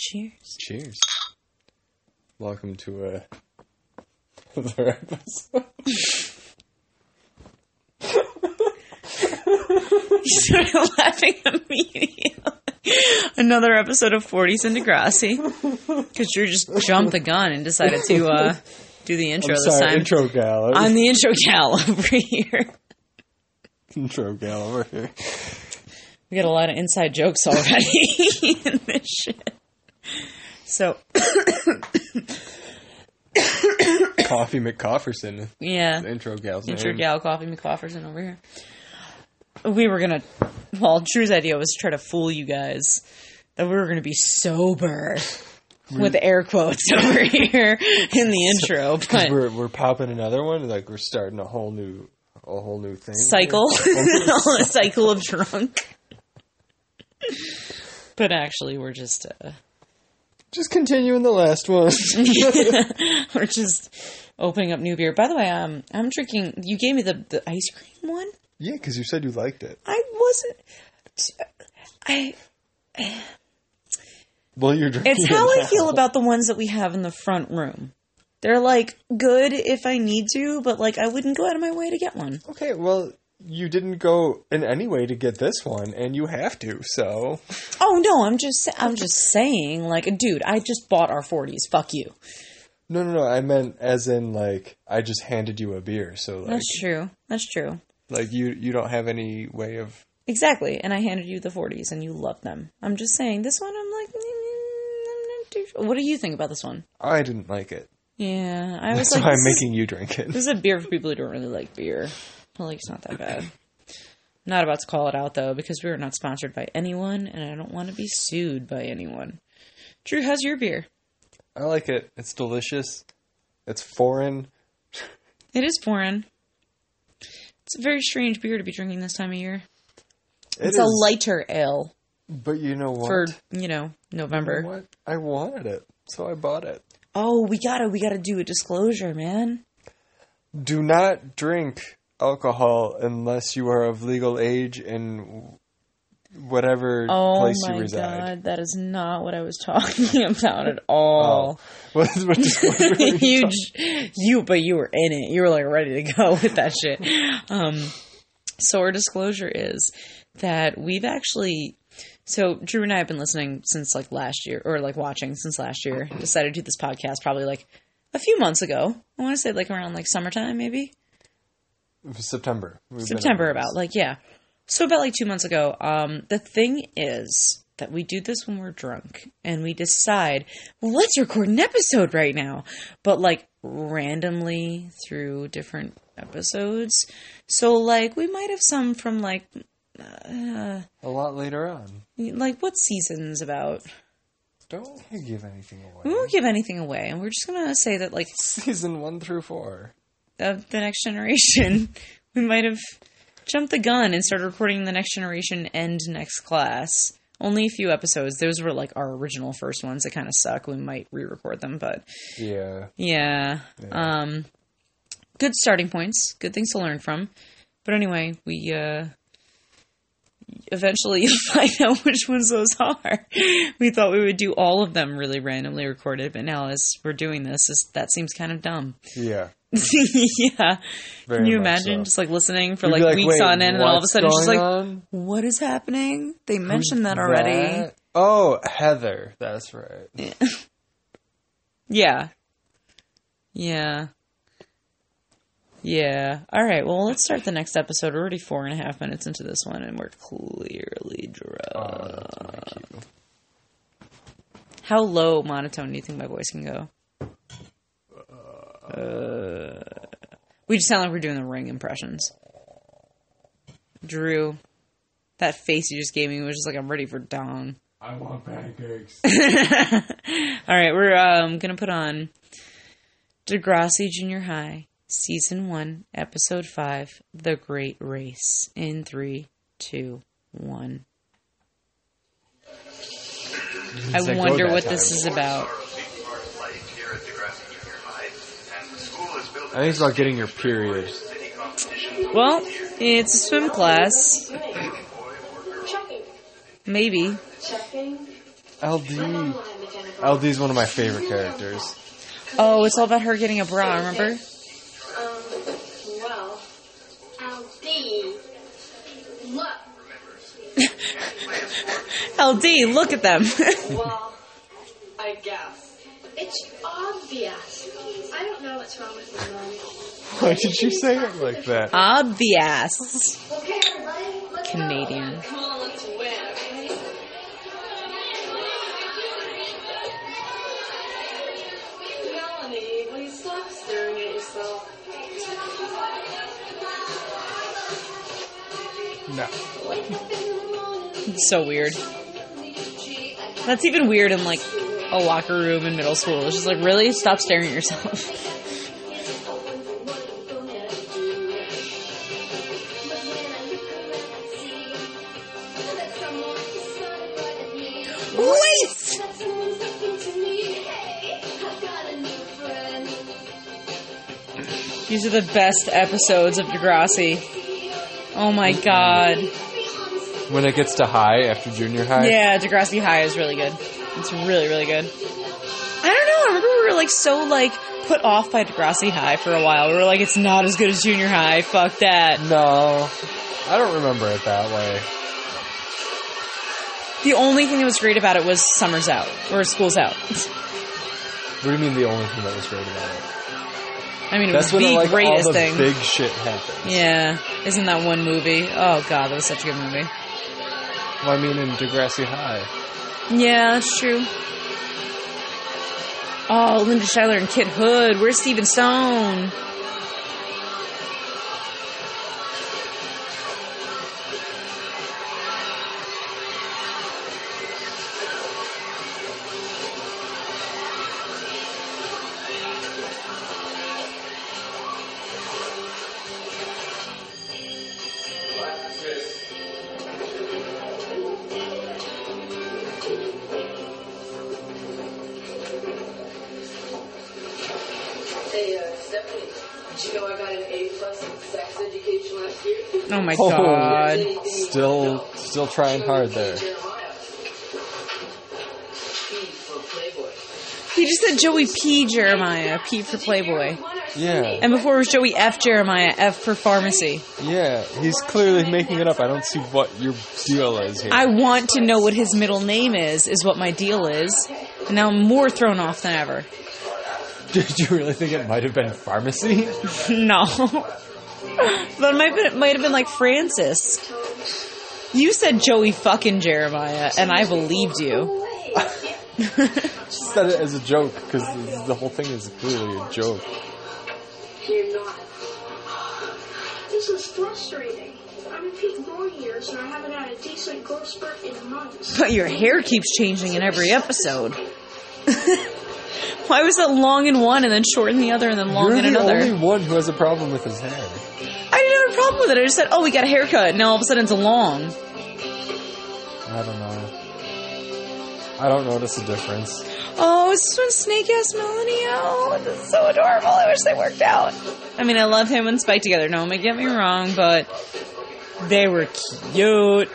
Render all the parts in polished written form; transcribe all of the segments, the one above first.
Cheers. Cheers. Welcome to another episode. You started laughing immediately. Another episode of 40s and Degrassi. Because Drew just jumped the gun and decided to do the intro this time. Intro gal. I'm the intro gal over here. Intro gal over here. We got a lot of inside jokes already in this shit. So. Coffee McCofferson. Yeah. The intro gal's name. Intro gal Coffee McCofferson over here. We were going to... Well, Drew's idea was to try to fool you guys that we were going to be sober. With air quotes over here in the intro. But we're popping another one? Like we're starting a whole new thing? Cycle. A cycle of drunk. But actually, we're just continuing the last one. We're just opening up new beer. By the way, I'm drinking... You gave me the ice cream one? Yeah, because you said you liked it. I wasn't... Well, you're drinking It's how it I now. feel about the ones that we have in the front room. They're, like, good if I need to, but, like, I wouldn't go out of my way to get one. Okay, well, you didn't go in any way to get this one, and you have to, so... Oh, no, I'm just saying, like, dude, I just bought our 40s. Fuck you. No, I meant as in, like, I just handed you a beer, so, like... That's true. Like, you don't have any way of... Exactly, and I handed you the 40s, and you love them. I'm just saying, this one, I'm like... I'm not too sure. What do you think about this one? I didn't like it. Yeah, I was That's like... why I'm making you drink it. This is a beer for people who don't really like beer. Well, like, it's not that bad. Not about to call it out, though, because we are not sponsored by anyone, and I don't want to be sued by anyone. Drew, how's your beer? I like it. It's delicious. It's foreign. It is foreign. It's a very strange beer to be drinking this time of year. It's a lighter ale. But you know what? For, November. You know what? I wanted it, so I bought it. Oh, we gotta do a disclosure, man. Do not drink alcohol unless you are of legal age in whatever place you reside. Oh my god, that is not what I was talking about at all. Oh. What disclosure were you But you were in it. You were like ready to go with that shit. So our disclosure is that we've actually... So Drew and I have been listening since like last year, or like watching since last year. Decided to do this podcast probably like a few months ago. I want to say like around like summertime maybe. September. September about like, yeah. So about like 2 months ago. The thing is that we do this when we're drunk and we decide, well, let's record an episode right now, but like randomly through different episodes. So like we might have some from like, a lot later on. Like, what season's about? Don't give anything away. We won't give anything away, and we're just going to say that, like... Season 1 through 4. Of The Next Generation, we might have jumped the gun and started recording The Next Generation and Next Class. Only a few episodes. Those were, like, our original first ones that kind of suck. We might re-record them, but... Yeah. Good starting points. Good things to learn from. But anyway, we, eventually you'll find out which ones those are. We thought we would do all of them really randomly recorded, but now as we're doing this, that seems kind of dumb. Yeah. Yeah. Very Can you much imagine so. just like listening for You'd like be weeks wait, on end, and all of a sudden she's like, on? what is happening? They mentioned that already. That? Oh, Heather. That's right. Yeah. Yeah. All right. Well, let's start the next episode. We're already 4.5 minutes into this one, and we're clearly drunk. Oh, that's my cue. How low monotone do you think my voice can go? We just sound like we're doing the Ring impressions. Drew, that face you just gave me was just like, I'm ready for dawn. I want pancakes. All right. We're going to put on Degrassi Junior High. Season 1, Episode 5, The Great Race. In 3, 2, 1. I wonder what this is about. I think it's about getting your period. Well, it's a swim class. Maybe. LD. LD's one of my favorite characters. Oh, it's all about her getting a bra, remember? Well, LD, look. LD, look at them. Well, I guess. It's obvious. I don't know what's wrong with my mom. Why did you say it like that? Obvious. Okay, everybody, let's Canadian. go. Come on, let's win, okay? Melanie, will you stop staring at yourself? No. It's so weird. That's even weird in, like, a locker room in middle school. It's just like, really? Stop staring at yourself. Wait! These are the best episodes of Degrassi. Oh my god. When it gets to high after junior high? Yeah, Degrassi High is really good. It's really, really good. I don't know, I remember we were like so like put off by Degrassi High for a while. We were like, it's not as good as junior high, fuck that. No. I don't remember it that way. The only thing that was great about it was summer's out, or school's out. What do you mean the only thing that was great about it? I mean, it That's was when the like, greatest all the thing. big shit happens. Yeah, isn't that one movie? Oh god, that was such a good movie. Well, I mean in Degrassi High. Yeah, that's true. Oh, Linda Schuyler and Kit Hood. Where's Stephen Stone? Hey, Stephanie, did you know I got an A+ in sex education last year? Oh my god. Still trying hard there. He just said Joey P. Jeremiah. P for Playboy. Yeah. And before it was Joey F. Jeremiah. F for Pharmacy. Yeah, he's clearly making it up. I don't see what your deal is here. I want to know what his middle name is what my deal is. And now I'm more thrown off than ever. Did you really think it might have been Pharmacy? No. But it might have been like Francis. You said Joey fucking Jeremiah, and I believed you. Just said it as a joke, because the whole thing is clearly a joke. You're not. This is frustrating. I'm in peak growing years and I haven't had a decent growth spurt in months. But your hair keeps changing in every episode. Why was it long in one and then short in the other and then long in another? You're the only one who has a problem with his hair. I didn't have a problem with it. I just said, oh, we got a haircut. And now all of a sudden it's long. I don't know. I don't notice a difference. Oh, is this when Snake asked Melanie out? This is so adorable. I wish they worked out. I mean, I love him and Spike together. No, don't get me wrong, but they were cute.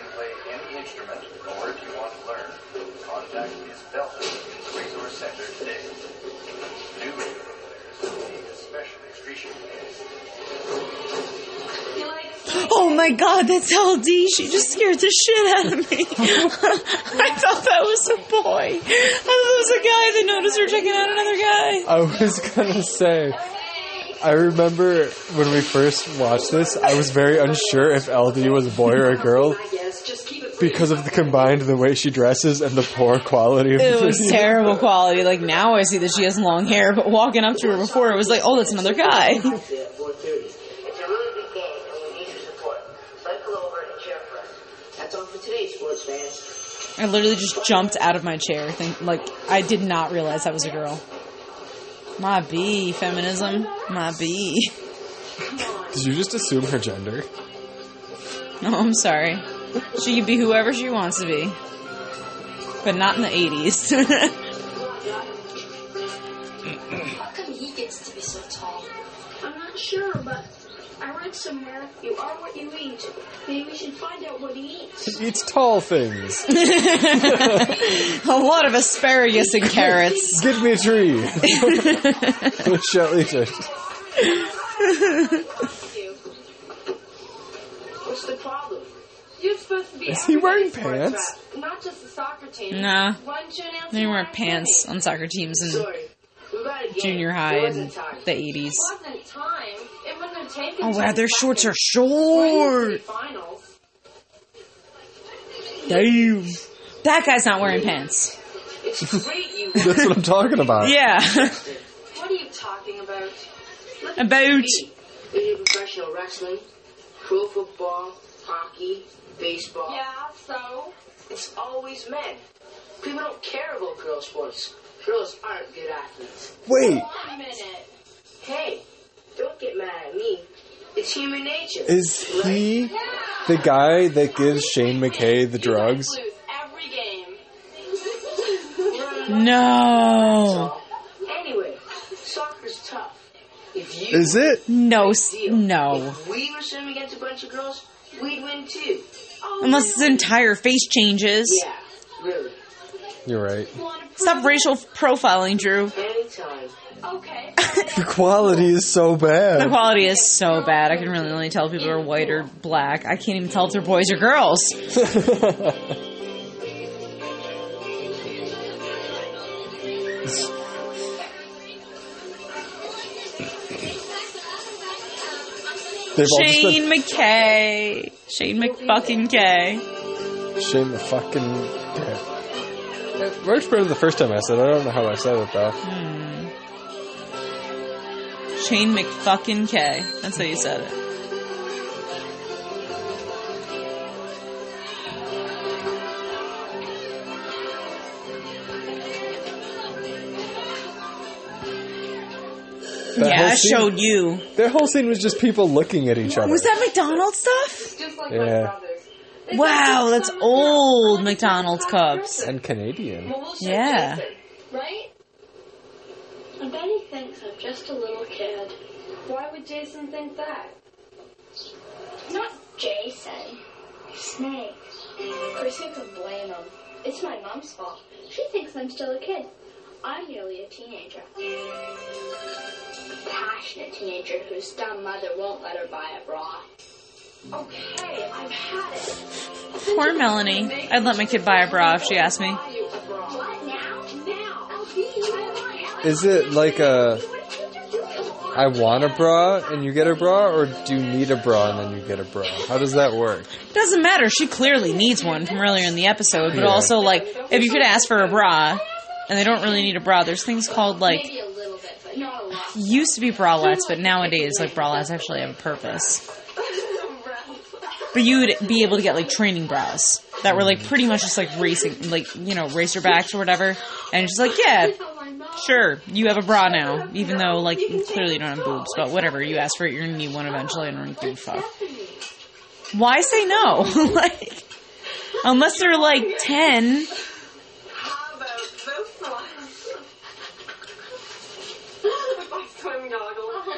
Oh my god, that's LD. She just scared the shit out of me. I thought that was a boy. I thought it was a guy that noticed her checking out another guy. I was gonna say, I remember when we first watched this, I was very unsure if LD was a boy or a girl because of the way she dresses and the poor quality of it. It was terrible quality. Like, now I see that she has long hair, but walking up to her before, it was like, oh, that's another guy. I literally just jumped out of my chair. I did not realize that was a girl. My B, feminism. My B. Did you just assume her gender? No, I'm sorry. She can be whoever she wants to be. But not in the 80s. How come he gets to be so tall? I'm not sure, but I read somewhere you are what you eat. Maybe we should find out what he eats. He eats tall things. A lot of asparagus and carrots. Give me a tree. We shall eat it. What's the problem? You're supposed to be. Is he wearing everybody's pants? sports rep, not just the soccer team. Nah. Why didn't you announce They you wear weren't pants playing? on soccer teams in Sorry. We got a game. junior high There in wasn't time. the 80s. It wasn't time. It wouldn't have taken. Oh, wow, 10 their shorts are seconds. short. Finals. Damn. That guy's not wearing pants. It's great you That's what I'm talking about. Yeah. What are you talking about? Look at About. TV. We do professional wrestling, pro football, hockey, baseball. Yeah, so. It's always men. People don't care about girl sports. Girls aren't good athletes. Wait, One minute. Hey, don't get mad at me. It's human nature. is he the guy that gives Shane McKay the drugs? You guys lose every game. No. Anyway, soccer's tough. If you Is it? No. deal. No. If we were swimming against a bunch of girls, we'd win too. Oh, Unless his entire face changes. yeah, really. You're right. Stop racial profiling, Drew. Anytime. Okay. The quality is so The bad. quality is so bad. I can really only tell if people are white or black. I can't even tell if they're boys or girls. They've all just Shane McKay. Shane McFucking K. been Shane the fucking. Yeah. It works better the first time I said it. I don't know how I said it though. Shane McFucking K. That's how you said it. That Yeah, whole I scene- showed you. Their whole scene was just people looking at each other. Was that McDonald's stuff? Just like Yeah. my brothers. They Wow, said, that's "Son, old I'm a McDonald's top cups. person." And Canadian. Well, we'll show Yeah. Jason, right? I bet he thinks I'm just a little kid. Why would Jason think that? Not Jason. Snake. Chris, you can blame him. It's my mom's fault. She thinks I'm still a kid. I'm merely a teenager. A passionate teenager whose dumb mother won't let her buy a bra. Okay, I've had it. Poor Melanie. I'd let my kid buy a bra if she asked me. Buy you a bra. What now? Now. Is it like a I want a bra and you get a bra, or do you need a bra and then you get a bra? How does that work? Doesn't matter. She clearly needs one from earlier in the episode, but Yeah. also, like, if you could ask for a bra, and they don't really need a bra, there's things called, like, Maybe a little bit, but not a lot. used to be bralettes, but nowadays, like, bralettes actually have a purpose. But you would be able to get, like, training bras that were, like, pretty much just, like, racing, like, you know, racerbacks or whatever. And it's just like, yeah, sure, you have a bra now, even though, like, you clearly don't have boobs, but whatever, you ask for it, you're gonna need one eventually, and I don't give a fuck. Why say no? Like, unless they're, like, 10. How about this one? My swim goggles.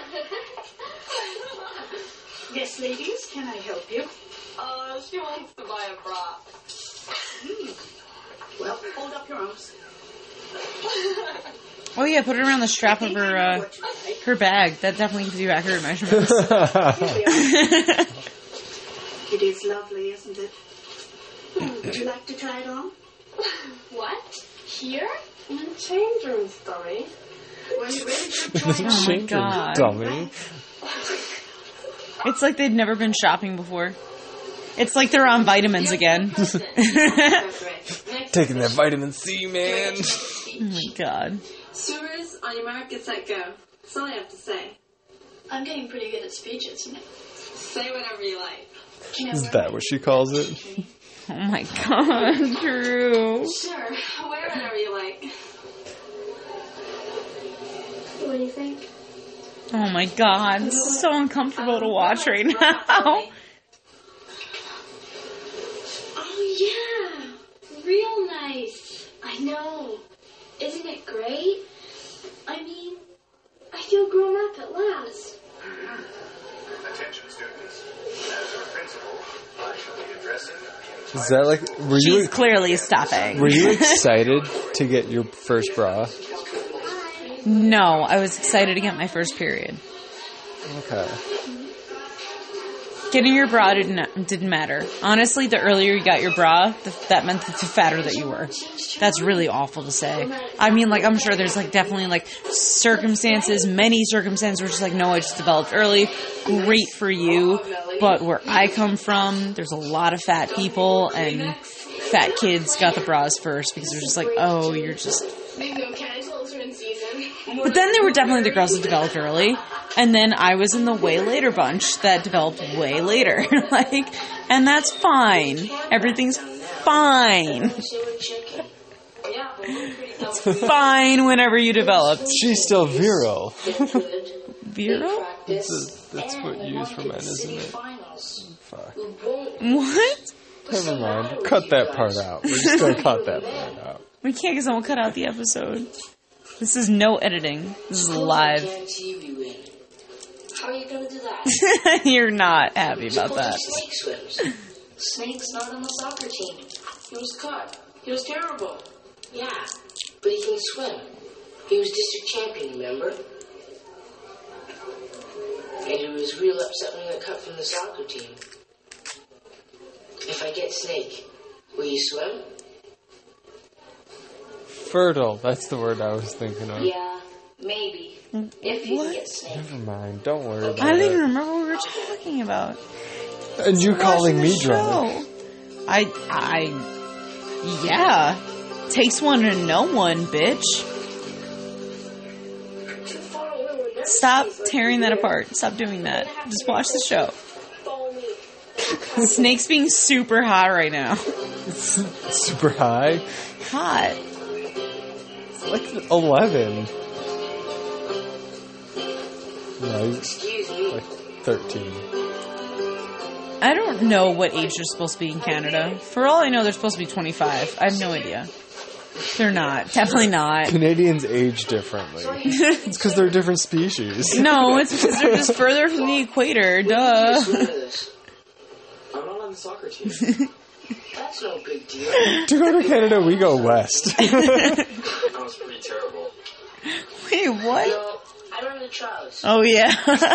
Yes, ladies, can I help you? She wants to buy a bra. Well, hold up your arms. Oh yeah, put it around the strap of her, her bag. That definitely gives you accurate measurements. It is lovely, isn't it? Would you like to try it on? What? Here? In the change room, dummy. Well, you really should try it on. Oh my God. Dummy. It's like they'd never been shopping before. It's like they're on vitamins again. Taking that vitamin C, man. Oh my God. Sewers, on your mark, get set, go. That's all I have to say. I'm getting pretty good at speeches. Say whatever you like. Is that what she calls it? Oh my God, Drew. Sure, wear whatever you like. What do you think? Oh my God, this is so uncomfortable to watch right now. Oh, yeah. Real nice. I know. Isn't it great? I mean, I feel grown up at last. Is that like? She's clearly stopping. Were you excited to get your first bra? No, I was excited to get my first period. Okay. Getting your bra didn't matter. Honestly, the earlier you got your bra, that meant the fatter that you were. That's really awful to say. I mean, like, I'm sure there's, like, definitely, like, many circumstances where it's just like, no, I just developed early. Great for you. But where I come from, there's a lot of fat people, and fat kids got the bras first because they're just like, oh, you're just... But then there were definitely the girls that developed early, and then I was in the way later bunch that developed way later. Like, and that's fine. Everything's fine. It's fine whenever you develop. She's still virile. Virile? That's what you use for men, isn't it? Fuck. What? Never mind. Cut that part out. We're just gonna cut that part out. We can't because someone cut out the episode. This is no editing. This is live. How are you going to do that? You're not happy about that. Snake swims. Snake's not on the soccer team. He was cut. He was terrible. Yeah, but he can swim. He was district champion, remember? And he was real upset when he got cut from the soccer team. If I get Snake, will you swim? Fertile. That's the word I was thinking of. Yeah, maybe. If you can get Snake. Never mind. Don't worry about it. I don't even remember what we were talking about. And you calling me Watching the drunk. show. Yeah. Takes one to know one, bitch. Stop tearing that apart. Stop doing that. Just watch the show. Snake's being super hot right now. Super high. Hot. It's like 11. No, he's like 13. I don't know what age they're supposed to be in Canada. For all I know, they're supposed to be 25. I have no idea. They're not. Definitely not. Canadians age differently. It's because they're a different species. No, it's because they're just further from the equator. Duh. I'm not on the soccer team. That's no big deal. To go to Canada, we go west. That was pretty terrible. Wait, what? No, I remember the trials. Oh, yeah.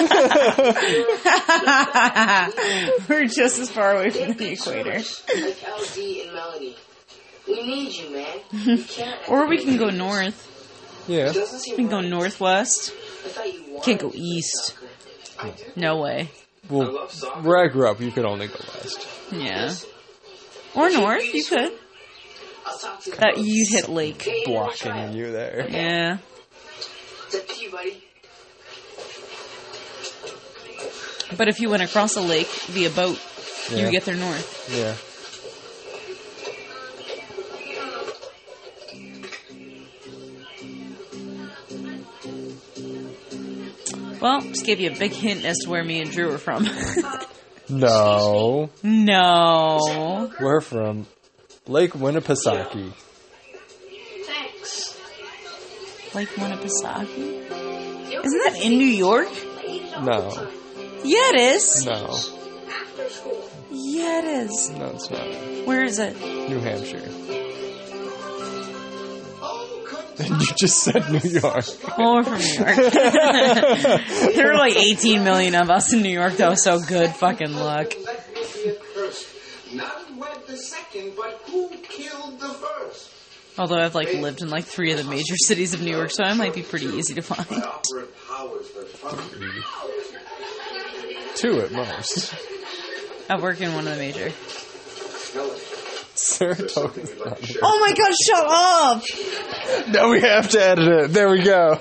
We're just as far away from the equator. Like LD and Melody. We need you, man. We can't. Or we can go north. Yeah. We can go northwest. I thought you wanted Can't go to play east. soccer. No way. Well, where I grew up, you could only go west. Yeah. Or north, you could. I'll talk to you. That you'd hit lake. Blocking you there. Yeah. It's up to you, buddy. But if you went across a lake via boat, you Yeah. would get there north. Yeah. Well, just gave you a big hint as to where me and Drew are from. No. No. We're from Lake Winnipesaukee. Thanks. Lake Winnipesaukee? Isn't that in New York? No. Yeah, it is. No. After school. Yeah, it is. No, it's not. Where is it? New Hampshire. And you just said New York. Well, we're from New York. There were like 18 million of us in New York, though, so good fucking luck. Not who had the second, but who killed the first? Although I've like lived in like 3 of the major cities of New York, so I might be pretty easy to find. 2 at most. I work in one of the major. Saratoga's not here. Oh my god, shut up! No, we have to edit it. There we go.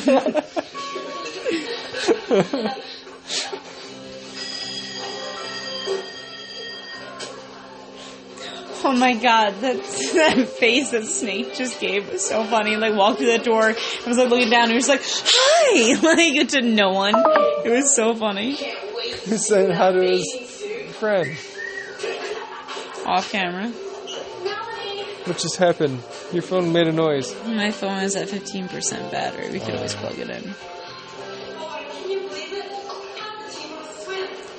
Oh my god, that face that Snake just gave was so funny. Like, walked through that door, I was like looking down, and he was like, hi! Like, to no one. It was so funny. He's saying hi to his friend. Off camera. What just happened? Your phone made a noise. My phone is at 15% battery. We could always plug it in.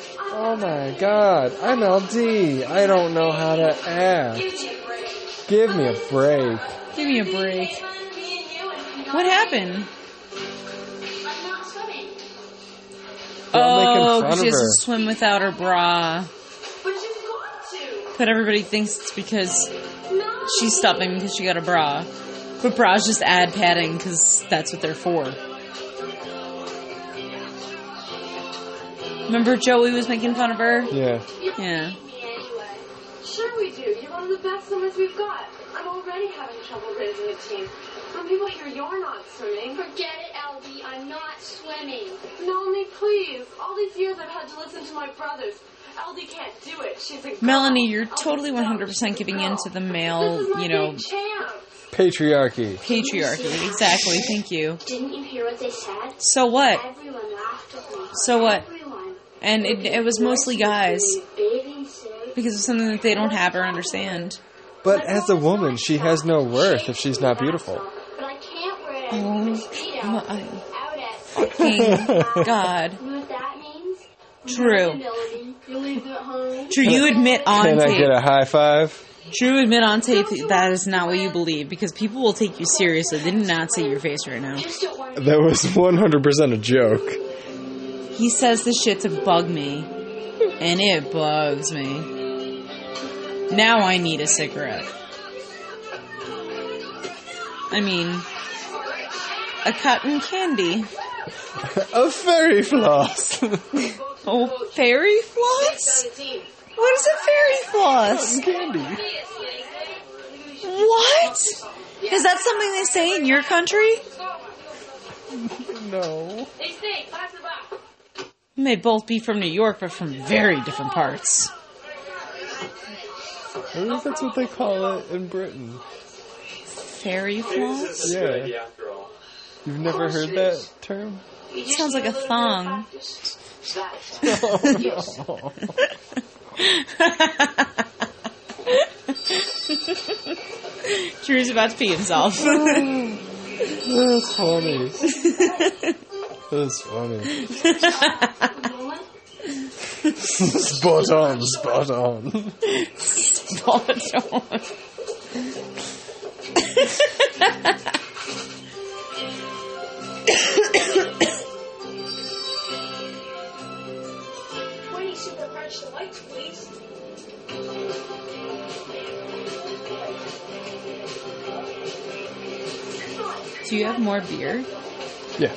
Oh my god, I'm LD. I don't know how to act. Give me a break. Give me a break. What happened? I'm not swimming. Don't make Oh, fun because of she has her. to swim without her bra. But you've got to. But everybody thinks it's because she's stopping because she got a bra. But bras just add padding because that's what they're for. Remember Joey was making fun of her? Yeah. Yeah. Sure we do. You're one of the best swimmers we've got. I'm already having trouble raising a team. When people hear you're not swimming, Forget it, LD. I'm not swimming. Melanie, please. All these years I've had to listen to my brothers. LD can't do it. She's a girl. Melanie, you're LD's totally dumb. 100% She's a giving girl. in to the This male, is my you know, big chance. Patriarchy. patriarchy. Exactly, thank you. Didn't you hear what they said? So what? Everyone laughed at me. So what? Everyone. And it was mostly guys. Bathing suit. Because of something that they don't have or understand. But as a woman, she has no worth if she's not beautiful. But I can't wear it as Oh, a mosquito. my Out at. fucking God. You know what that means? True. Ability. You leave it home. True, you admit on Can I tape. get a high five? True, admit on tape that is not what you believe because people will take you seriously. They did not see your face right now. Just don't want to. That was 100% a joke. He says this shit to bug me, and it bugs me. Now I need a cigarette. I mean, a cotton candy. A fairy floss. Oh, fairy floss? What is a fairy floss? Candy. What? Is that something they say in your country? No. You may both be from New York, but from very different parts. I think that's what they call it in Britain. Fairy floss? Yeah. You've never heard that term? Sounds like a thong. Oh, Drew's about to pee himself. That's funny. That's funny. Spot on, spot on. Spot on. Twenty super fresh lights, please. Do you have more beer? Yeah.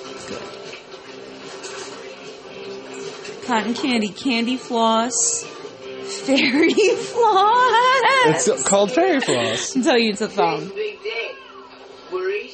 Cotton candy, candy floss, fairy floss. It's called fairy floss. I'll tell you it's a thong. Big day. Worried?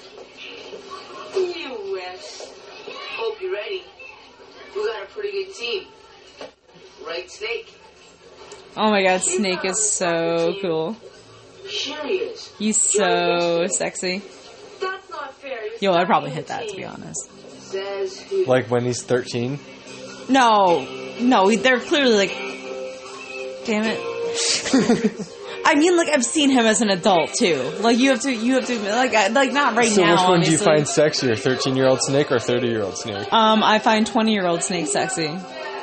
You wish. Hope you're ready. We got a pretty good team. Right, Snake? Oh my god, Snake is so cool. Sure he is. He's so sexy. That's not fair. Yo, I'd probably hit that, to be honest. Says he... Like when he's 13. No, they're clearly like, damn it. I mean, like, I've seen him as an adult, too. Like, you have to, like not right So now, which one do you obviously. find sexier, 13-year-old Snake or 30-year-old Snake? I find 20-year-old Snake sexy.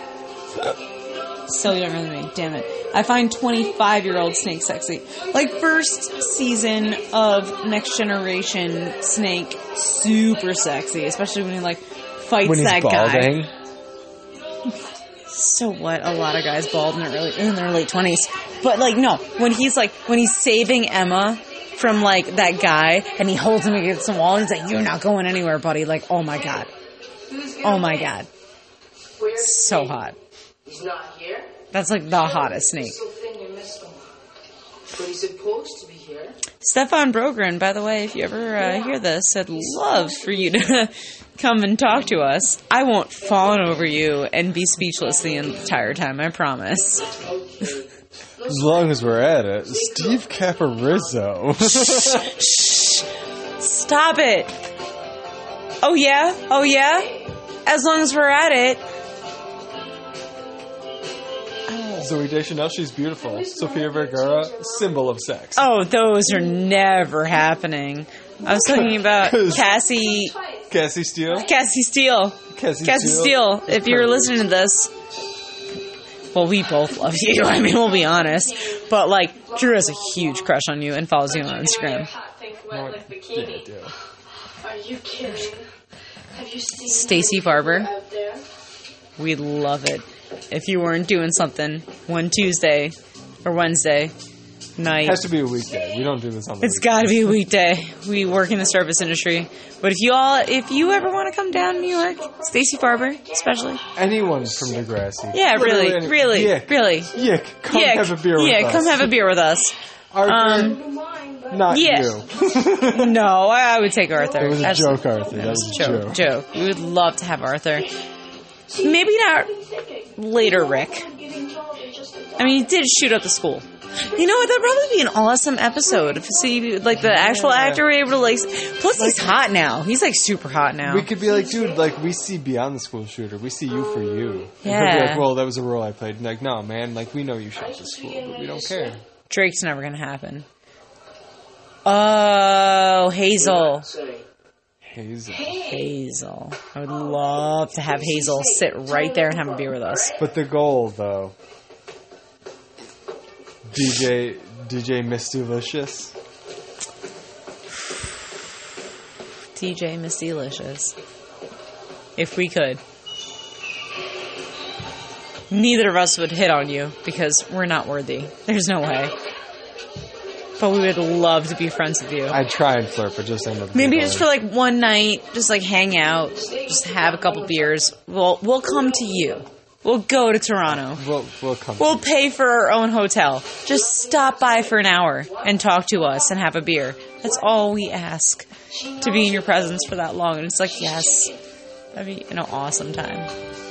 Still younger than me, damn it. I find 25-year-old Snake sexy. Like, first season of Next Generation Snake, super sexy. Especially when he, like, fights When he's that balding. guy. So what? A lot of guys bald in their late 20s. But, like, no. When he's saving Emma from, like, that guy, and he holds him against the wall, and he's like, you're not going anywhere, buddy. Like, oh my god. Oh my god. Where's So hot. He's not here? That's like the hottest Snake. So thin you missed him. But he's supposed to be here. Stefan Brogren, by the way, if you ever hear this, I'd love for you to come and talk to us. I won't fawn over you and be speechless the entire time, I promise. As long as we're at it. Steve Caparizzo. Stop it! Oh yeah? Oh yeah? As long as we're at it. Zoe Deschanel, she's beautiful. Sofia Vergara, symbol of sex. Oh, those are never happening. I was talking about Cassie Cassie Steele. Steele. Cassie Steele, if you're listening to this, Well, we both love you. I mean, we'll be honest. But, like, Drew has a huge crush on you and follows you on Instagram. Yeah, dude. Are you kidding? Have you seen Stacey Farber. out there? We'd love it if you weren't doing something one Tuesday or Wednesday night. It has to be a weekday. We don't do this on the It's got to be a weekday. We work in the service industry. But if you ever want to come down to New York, Stacey Farber, especially. Anyone from Degrassi. Yeah, Literally any- really. Yick, come have a beer with us. Yeah, come have a beer with us. Arthur, not yeah. you. No, I would take Arthur. It was a Absolutely. joke, Arthur. That was a joke. Joke. We would love to have Arthur. Maybe not later, Rick. I mean, he did shoot up the school. You know what? That'd probably be an awesome episode. If see, like the actual actor were able to like. Plus, he's hot now. He's like super hot now. We could be like, dude, like we see beyond the school shooter. We see you for you. And he'll Yeah. be like, well, that was a role I played. And like, no, man. Like we know you shot the school, but we don't care. Drake's never gonna happen. Oh, Hazel. Hazel. I would love to have Hazel sit right there and have a beer with us. But the goal, though, DJ Mistylicious. DJ Miss Delicious. If we could. Neither of us would hit on you because we're not worthy. There's no way. But we would love to be friends with you. I'd try and flirt, but just end up. Maybe just for like one night, just like hang out, just have a couple beers. We'll come to you. We'll go to Toronto. We'll come. We'll pay for our own hotel. Just stop by for an hour and talk to us and have a beer. That's all we ask. To be in your presence for that long. And it's like, yes. That'd be an awesome time.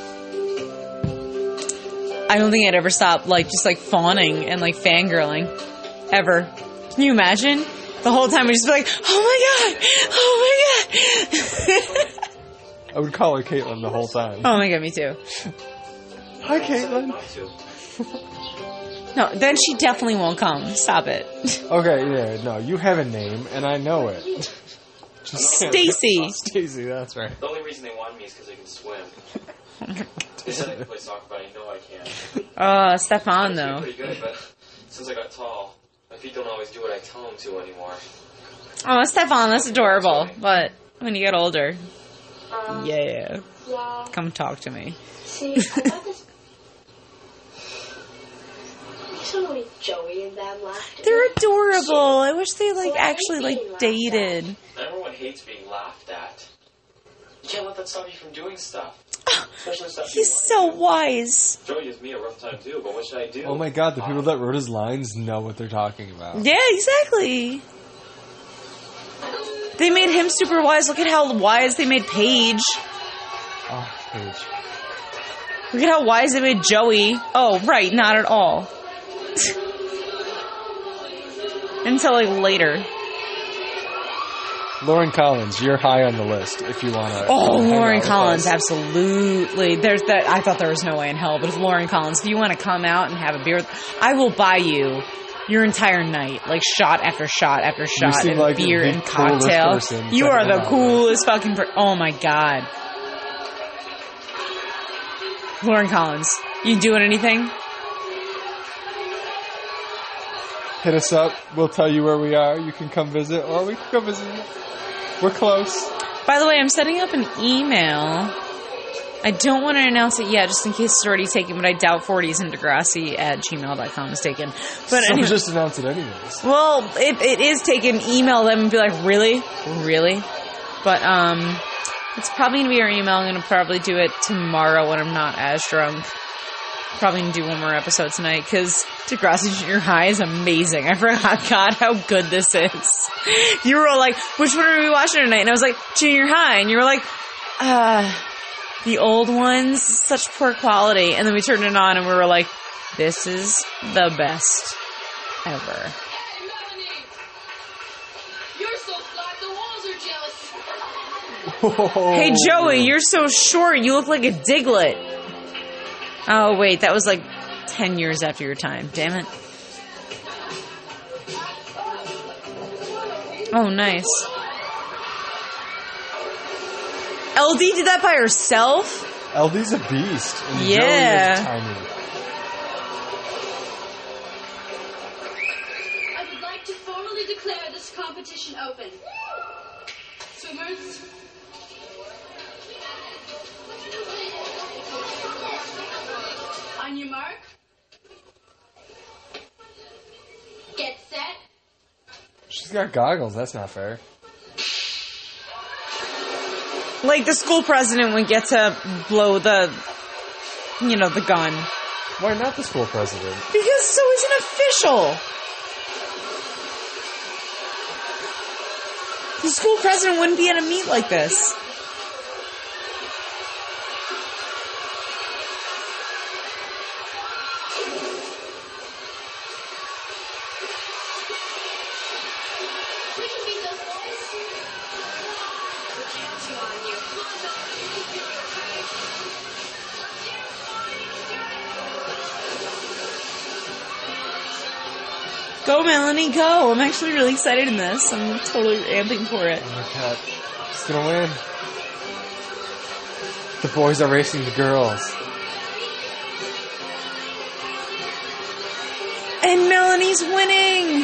I don't think I'd ever stop like just like fawning and like fangirling. Ever. Can you imagine? The whole time we'd just be like, oh my god! Oh my god! I would call her Caitlin the whole time. Oh my god, me too. Hi, Caitlin. No, then she definitely won't come. Stop it. Okay, yeah, no, you have a name, and I know it. Stacy. Stacy, that's right. The only reason they wanted me is because I can swim. They said I can play soccer, but I know I can. Stefan, I'm though. pretty good, but since I got tall, my feet don't always do what I tell them to anymore. Oh, Stefan, that's adorable. But when you get older, yeah. Yeah. Come talk to me. See, I thought this. You saw the way Joey and them laughed. They're adorable. I wish they, like, actually, like, dated. Everyone hates being laughed at. You can't let that stop you from doing stuff. Especially stuff you He's want so to do. wise. Joey gives me a rough time too, but what should I do? Oh my god, the people that wrote his lines know what they're talking about. Yeah, exactly. They made him super wise. Look at how wise they made Paige. Oh, Paige. Look at how wise they made Joey. Oh, right, not at all. Until, like, later. Lauren Collins, you're high on the list if you want to. Oh, Lauren Collins, absolutely. There's that. I thought there was no way in hell, but if Lauren Collins, if you want to come out and have a beer, I will buy you your entire night, like shot after shot after shot, seem and like beer the and coolest cocktail. person You to are ever the have coolest fucking. Oh my god, Lauren Collins, you doing anything? Hit us up. We'll tell you where we are. You can come visit, or we can go visit you. We're close. By the way, I'm setting up an email. I don't want to announce it yet, just in case it's already taken, but I doubt 40s and Degrassi@gmail.com is taken. But So anyway, just announce it anyways. well, if it is taken, email them and be like, really? Really? But, it's probably going to be our email. I'm going to probably do it tomorrow when I'm not as drunk. Probably going to do one more episode tonight, because Degrassi Junior High is amazing. I forgot, God, how good this is. You were all like, which one are we watching tonight? And I was like, Junior High. And you were like, the old ones, such poor quality. And then we turned it on and we were like, this is the best ever. You're so flat, the walls are jealous. Hey, Joey, you're so short. You look like a Diglett. Oh, wait, that was like 10 years after your time. Damn it. Oh, nice. LD did that by herself? LD's a beast. And Yeah. Joey is tiny. declare this competition open. Swimmers. On your mark. Get set. She's got goggles. That's not fair. Like the school president would get to blow the gun. Why not the school president? Because so is an official. The school president wouldn't be at a meet like this. We can beat those boys. We're counting on you. Go, Melanie, go. I'm actually really excited in this. I'm totally amping for it. Oh my god. She's gonna win. The boys are racing the girls. And Melanie's winning!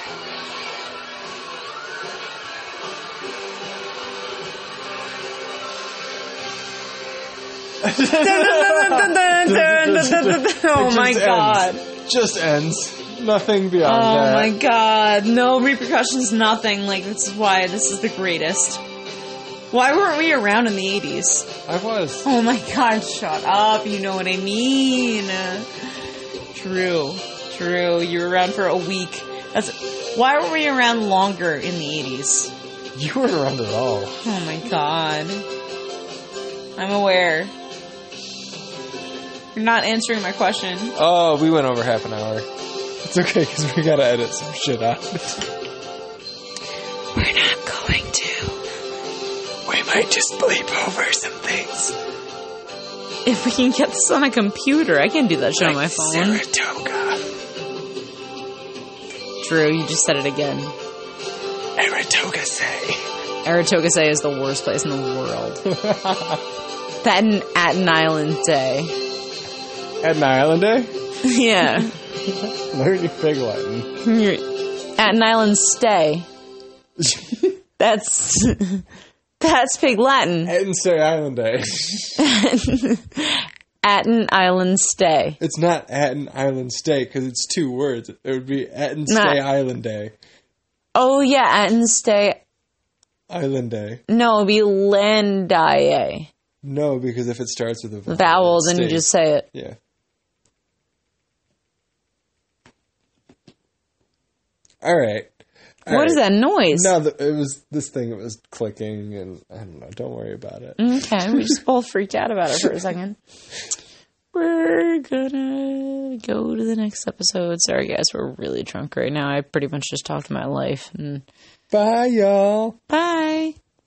Oh my god. Just ends. Nothing beyond that. Oh my god. No repercussions, nothing. Like, this is why this is the greatest. Why weren't we around in the 80s? I was. Oh my god, shut up. You know what I mean. True. You were around for a week. Why were we around longer in the 80s? You weren't around at all. Oh my god. I'm aware. You're not answering my question. Oh, we went over half an hour. It's okay, because we gotta edit some shit out. We're not going to. We might just bleep over some things. If we can get this on a computer, I can do that shit on my phone. Saratoga. True, you just said it again. Eratogase. Eratogase is the worst place in the world. That and Atten Island Day. Atten Island Day? Yeah. Learn your pig Latin. Atten Island Stay. That's pig Latin. Atten Stay Island Day. Atten Island Stay. It's not Atten Island Stay, because it's two words. It would be Atten Stay Island Day. Oh, yeah, Atten Stay Island Day. No, it would be Landaye. No, because if it starts with a vowel, then you just say it. Yeah. All right. What is that noise? No, it was this thing that was clicking, and I don't know. Don't worry about it. Okay, we just both freaked out about it for a second. We're gonna go to the next episode. Sorry, guys, we're really drunk right now. I pretty much just talked my life. Bye, y'all. Bye.